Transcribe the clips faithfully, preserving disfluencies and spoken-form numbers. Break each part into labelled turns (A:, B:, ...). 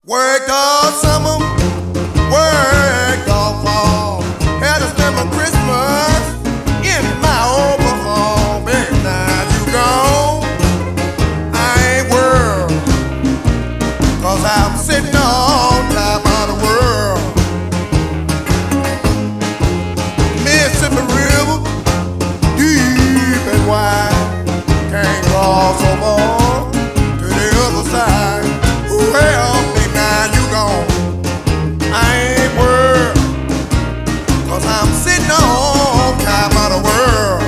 A: Worked all summer, worked all fall. Had to spend my Christmas in my overhaul. Baby, now you gone, I ain't worried, cause I'm sitting on top of the world. Mississippi River, deep and wide, can't cross over to the other side. Well, sitting on top of the world.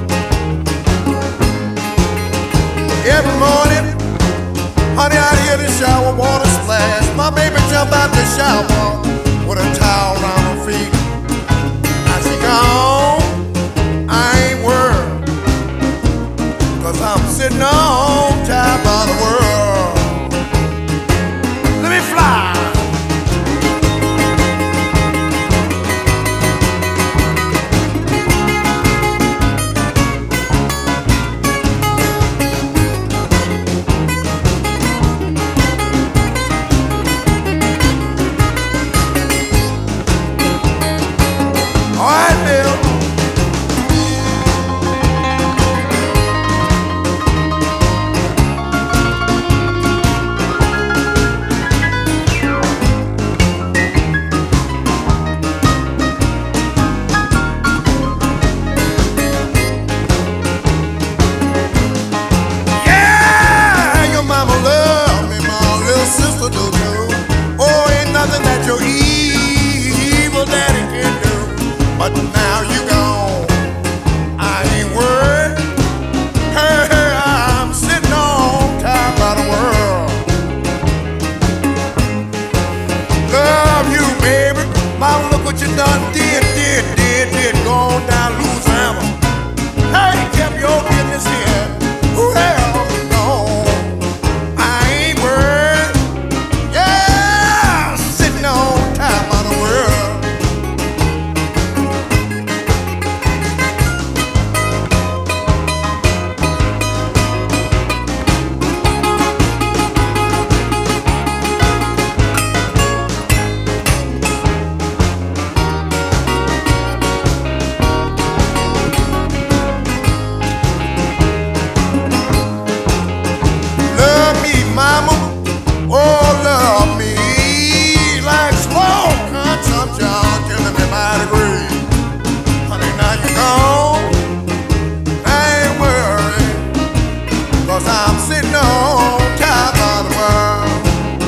A: Every morning, honey, I hear the shower water splash. My baby jump out the shower with a towel around her feet. Now she gone, I ain't worried, cause I'm sitting on top of the world. Let me fly. Your evil daddy can do, but now you gone, I ain't worried. Hey, hey, I'm sitting on top of the world. Love you, baby. Mama, look what you done did, did, did, did. Gone down Louisiana. Hey, kept your business here. Who the hell you gone? I ain't worried. Yeah, sitting on top of the world. Love me, mama, oh love me like smoke consumption, killing me by the grave. Honey, now you gone, I ain't worried, cause I'm sitting on top of the world.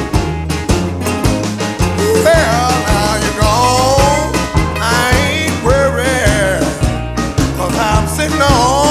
A: Well, now you gone, I ain't worried, cause I'm sitting on